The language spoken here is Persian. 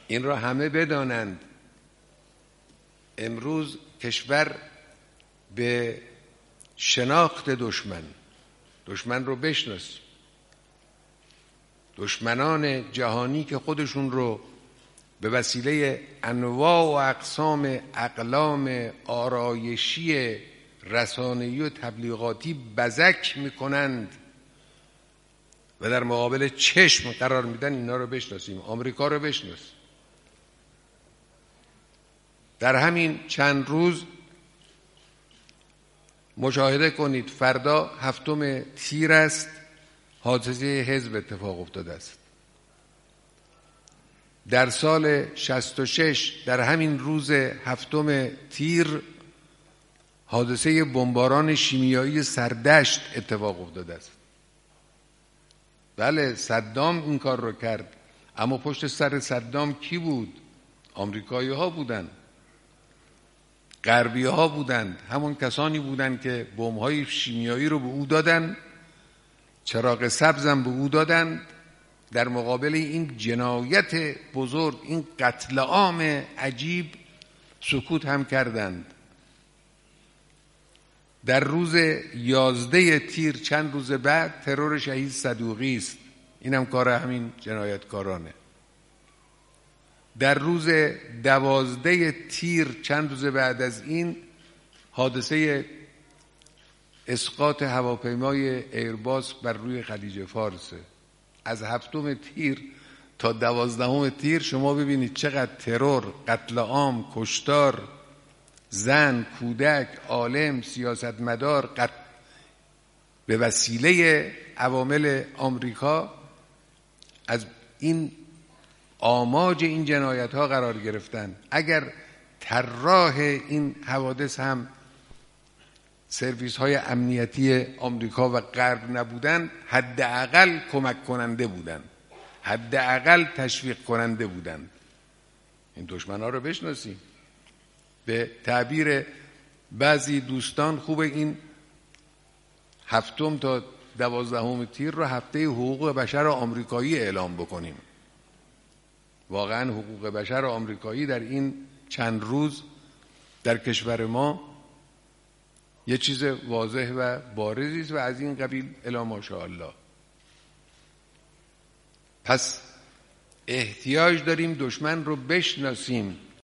این را همه بدانند. امروز کشور به شناخت دشمن رو بشناسیم. دشمنان جهانی که خودشون رو به وسیله انواع و اقسام اقلام آرایشی رسانه‌ای و تبلیغاتی بزک میکنند و در مقابل چشم قرار میدن، اینا رو بشناسیم. آمریکا رو بشناسیم. در همین چند روز مشاهده کنید، فردا 7 تیر است، حادثه حزب اتفاق افتاده است. در سال 66 در همین روز 7 تیر حادثه بمباران شیمیایی سردشت اتفاق افتاده است. بله، صدام این کار رو کرد، اما پشت سر صدام کی بود؟ آمریکایی ها بودند، غربی ها بودند، همون کسانی بودند که بمب‌های شیمیایی رو به او دادن، چراغ سبزم به او دادند، در مقابل این جنایت بزرگ، این قتل عام عجیب سکوت هم کردند. در روز 11 تیر چند روز بعد ترور شهید صدوقی است، اینم کار همین جنایتکارانه. در روز 12 تیر چند روز بعد از این حادثه اسقاط هواپیمای ایرباس بر روی خلیج فارس. از 7 تیر تا 12 تیر شما ببینید چقدر ترور، قتل عام، کشتار، زن، کودک، عالم، سیاستمدار به وسیله عوامل آمریکا از این آماج این جنایت ها قرار گرفتن. اگر طراح این حوادث هم سرویس های امنیتی آمریکا و غرب نبودن، حداقل کمک کننده بودن، حداقل تشویق کننده بودن. این دشمن ها رو بشناسیم. به تعبیر بعضی دوستان خوب این 7 تا 12 تیر رو هفته حقوق بشر آمریکایی اعلام بکنیم. واقعا حقوق بشر آمریکایی در این چند روز در کشور ما یه چیز واضح و بارزی است و از این قبیل الی ماشاءالله. پس احتیاج داریم دشمن رو بشناسیم.